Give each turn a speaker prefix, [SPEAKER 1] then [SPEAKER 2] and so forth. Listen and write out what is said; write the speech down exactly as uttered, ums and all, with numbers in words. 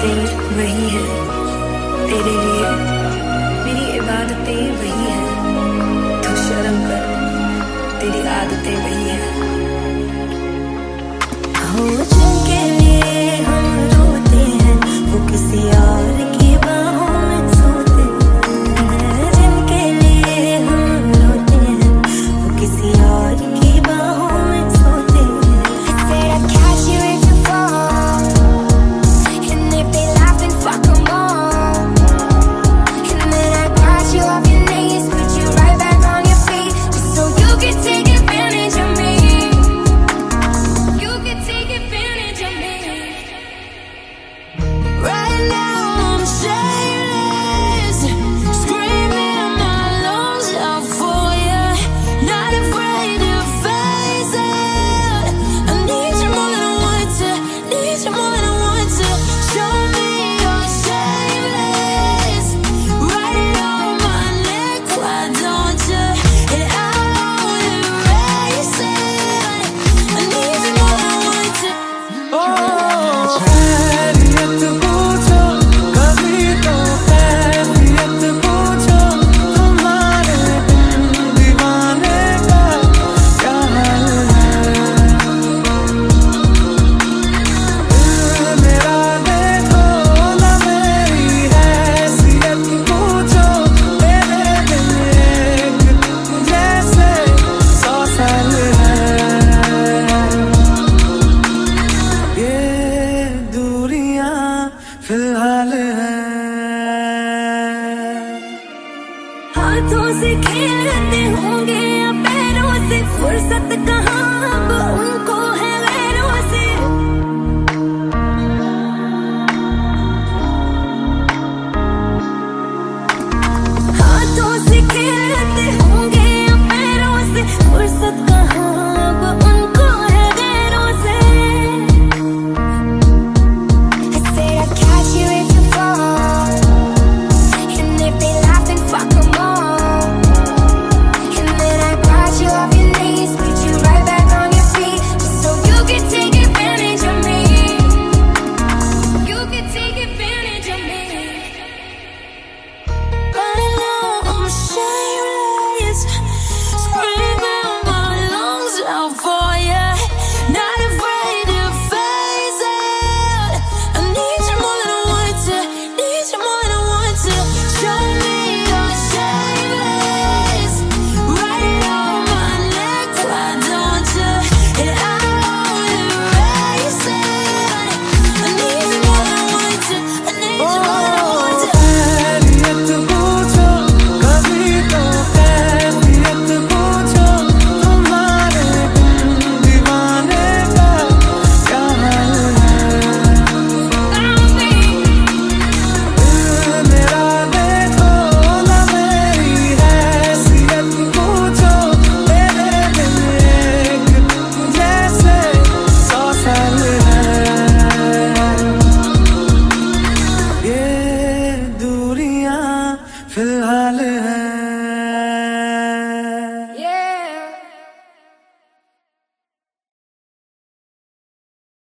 [SPEAKER 1] आदतें वही है तेरे लिए, मेरी इबादतें वही है। तू शर्म कर, तेरी आदतें वही है। हो जिनके लिए हम रोते हैं वो किसी और की बाहों में सोते हैं। जिनके लिए हम रोते हैं वो किसी और की बाहों में सोते हैं। Said I'd catch you if you fall, and if they laugh and fuck 'em all, and then I got you off your knees, put you right back on your feet, just so you can take advantage of me. You can take advantage of me. Right now I'm shameless, screaming my lungs out for you, not afraid to face it. I need you more than I want to, need you more than I want to. Show me you're shameless, write it on my neck, why don't you? And I won't erase it. I need you more than I want to.
[SPEAKER 2] खैरियत पूछो, कभी तो खैरियत पूछो, तुम्हारे बिन दीवाने का क्या हाल है। दिल मेरा देखो ना, मेरी हैसियत पूछो, तेरे बिन एक जैसे सौ साल है। ये दूरियां फिलहाल है। हाथों से